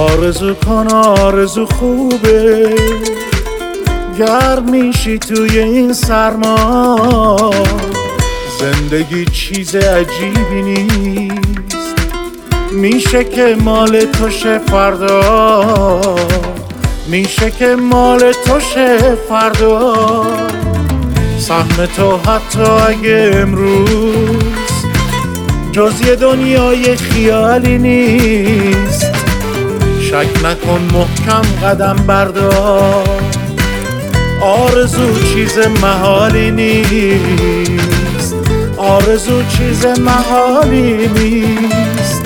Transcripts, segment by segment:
آرزو کن آرزو خوبه، گرم میشی توی این سرما. زندگی چیز عجیبی نیست، میشه که مال تو شه فردا، میشه که مال تو شه فردا. سهم تو حتی اگه امروز جز یه دنیای خیالی نیست، شک نکن محکم قدم بردار. آرزو چیز محالی نیست، آرزو چیز محالی نیست.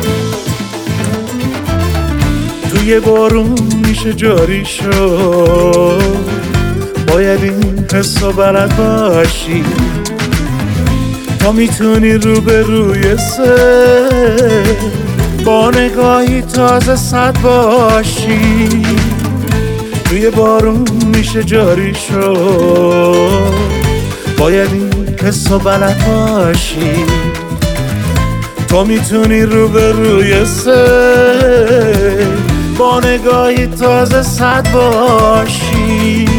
توی بارون میشه جاری شد، باید این حسو بلد باشی تا میتونی روبروی سه با نگاهی تازه صد باشی. توی بارون میشه جاری شد، باید این حسو بلد باشی تا میتونی روبروی سه با نگاهی تازه صد باشی.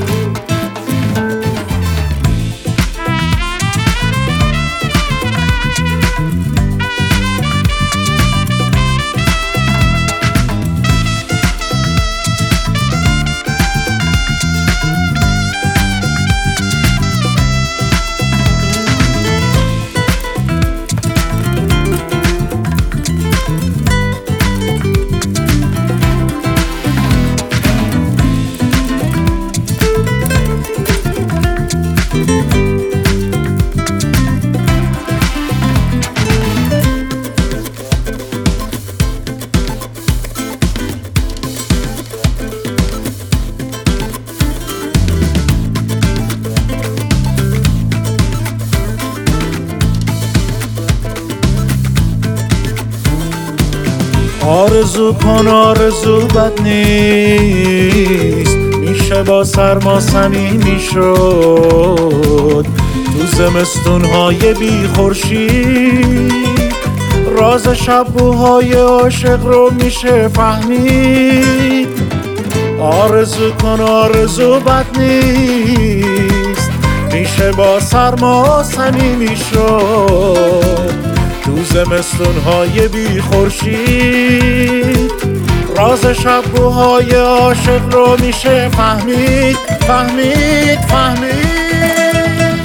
آرزو کن آرزو بد نیست، میشه با سرما صمیمی شد. تو زمستونهای بی خورشید راز شبوهای عاشق رو میشه فهمید. آرزو کن آرزو بد نیست، میشه با سرما صمیمی شد. تو زمستونهای بی خورشید راز شبوهای عاشق رو میشه فهمید فهمید فهمید.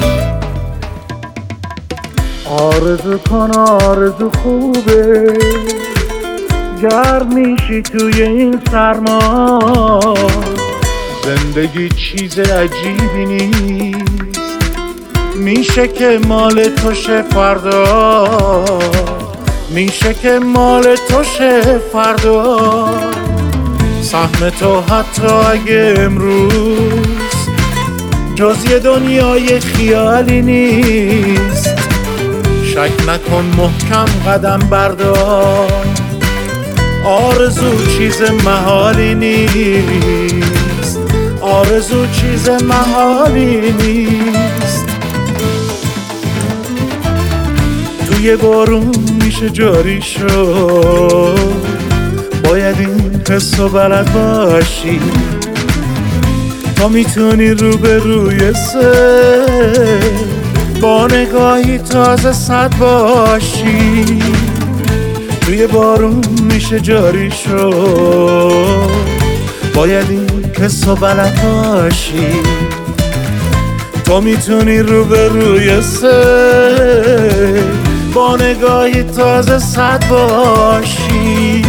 آرزو کن آرزو خوبه، گرم میشی توی این سرما. زندگی چیز عجیبی نیست، میشه که مال تو شه فردا، میشه که مال تو شه فردا. سهم تو حتی اگه امروز جز یه دنیای خیالی نیست، شک نکن محکم قدم بردار. آرزو چیز محالی نیست، آرزو چیز محالی نیست. توی بارون میشه جاری شد، باید این حسو بلد باشی تا میتونی روبروی سه با نگاهی تازه صد باشی. توی بارون میشه جاری شد، باید این حسو بلد باشی تا میتونی روبروی سه با نگاهی تازه صد باشی.